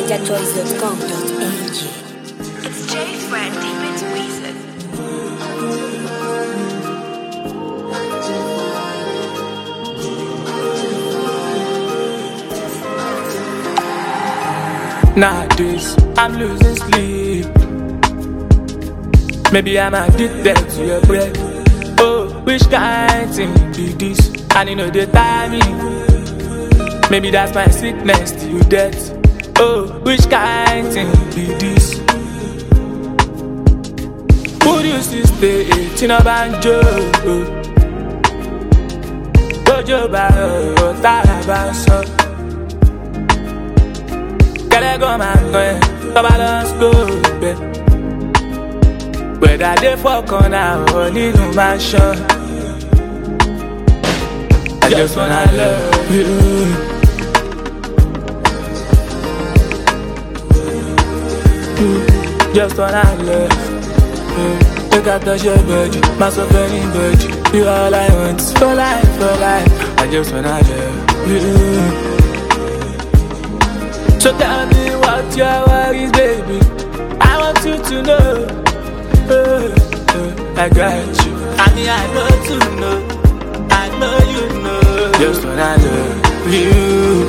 NigerChoice.com.ng. It's J Fred deep into Weezer. Nowadays, I'm losing sleep. Maybe I'm addicted to your breath. Oh, which kind thing be this? And you know they tie me. Maybe that's my sickness to you death. Oh, which kind thing be this? Would you still stay in a banjo? Bojo baro, tarabaso. Gotta go my way, come on, let's go, babe. Whether they fuck on or need no mansion, I just wanna love you. Just wanna love you. Look at touch your body, myself anybody. You all I want for life, for life. I just wanna love you. So tell me what your worries, baby. I want you to know. I got you. I mean, I know to know. I know you know. Just when I love you.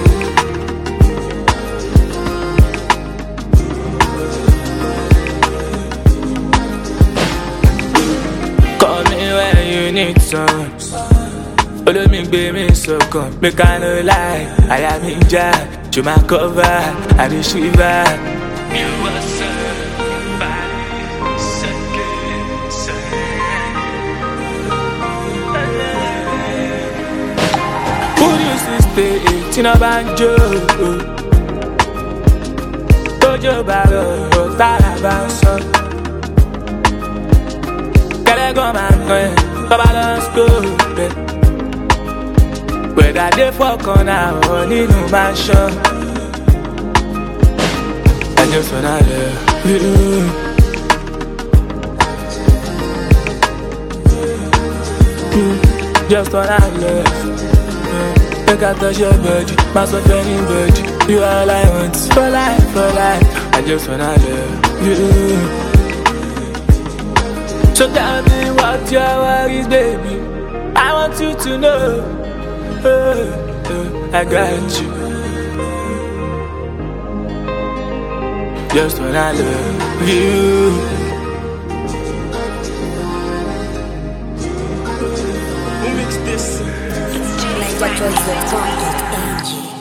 Call me when you need some. Follow me, baby, so come. Make I no lie. I am in jail. To my cover, I be shiver. You were somebody second, would you still stay in a banjo? Bojo baro, tarabaso. Gotta go my way, come on, let's go, babe. Whether they fuck on or need no mansion, I just wanna love you. Just wanna love you. Make I touch your body, myself anybody. You all I want for life, for life. I just wanna love you. So tell me what your worries, baby. I want you to know. I got you. Just when I love you. NigerChoice.com.ng.